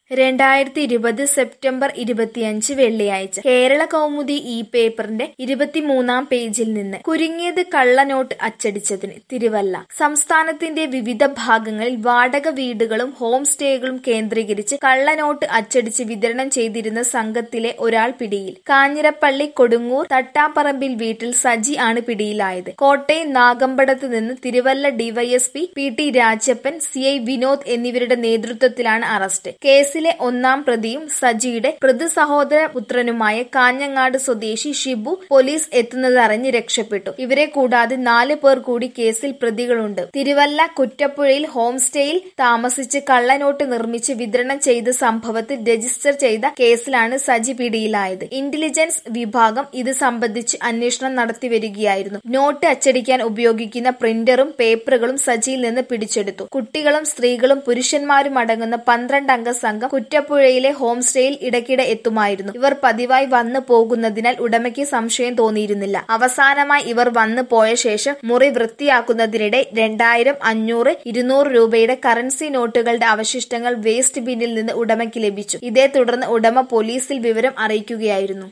2020 September 25 വെള്ളിയാഴ്ച കേരള കൗമുദി പേപ്പറിന്റെ 23-ാം പേജിൽ നിന്ന് കുരുങ്ങിയത് കള്ളനോട്ട് അച്ചടിച്ചതിന്. തിരുവല്ല. സംസ്ഥാനത്തിന്റെ വിവിധ ഭാഗങ്ങളിൽ വാടക വീടുകളും ഹോം സ്റ്റേകളും കേന്ദ്രീകരിച്ച് കള്ളനോട്ട് അച്ചടിച്ച് വിതരണം ചെയ്തിരുന്ന സംഘത്തിലെ ഒരാൾ പിടിയിൽ. കാഞ്ഞിരപ്പള്ളി കൊടുങ്ങൂർ തട്ടാപ്പറമ്പിൽ വീട്ടിൽ സജി ആണ് പിടിയിലായത്. കോട്ടയം നാഗമ്പടത്ത് നിന്ന് Thiruvalla DYSP PT. Rajappan, CI Vinod എന്നിവരുടെ നേതൃത്വത്തിലാണ് അറസ്റ്റ്. കേസിലെ ഒന്നാം പ്രതിയും സജിയുടെ സഹോദര പുത്രനുമായ കാഞ്ഞങ്ങാട് സ്വദേശി ഷിബു പോലീസ് എത്തുന്നതറിഞ്ഞ് രക്ഷപ്പെട്ടു. ഇവരെ കൂടാതെ 4 പേർ കൂടി കേസിൽ പ്രതികളുണ്ട്. തിരുവല്ല കുറ്റപ്പുഴയിൽ ഹോം സ്റ്റേയിൽ താമസിച്ച് കള്ളനോട്ട് നിർമ്മിച്ച് വിതരണം ചെയ്ത സംഭവത്തിൽ രജിസ്റ്റർ ചെയ്ത കേസിലാണ് സജി പിടിയിലായത്. ഇന്റലിജൻസ് വിഭാഗം ഇത് സംബന്ധിച്ച് അന്വേഷണം നടത്തിവരികയായിരുന്നു. നോട്ട് അച്ചടിക്കാൻ ഉപയോഗിക്കുന്ന പ്രിന്ററും പേപ്പറുകളും സജിയിൽ നിന്ന് പിടിച്ചെടുത്തു. കുട്ടികളും സ്ത്രീകളും പുരുഷന്മാരും അടങ്ങുന്ന 12 അംഗ സംഘം കുറ്റപ്പുഴയിലെ ഹോം സ്റ്റേയിൽ ഇടയ്ക്കിടെ എത്തുമായിരുന്നു. ഇവർ പതിവായി വന്നു പോകുന്നതിനാൽ ഉടമയ്ക്ക് സംശയം തോന്നിയിരുന്നില്ല. അവസാനമായി ഇവർ വന്നു പോയ ശേഷം മുറി വൃത്തിയാക്കുന്നതിനിടെ 2000, 500, 200 രൂപയുടെ കറൻസി നോട്ടുകളുടെ അവശിഷ്ടങ്ങൾ വേസ്റ്റ് ബിന്നിൽ നിന്ന് ഉടമയ്ക്ക് ലഭിച്ചു. ഇതേ തുടർന്ന് ഉടമ പോലീസിൽ വിവരം അറിയിക്കുകയായിരുന്നു.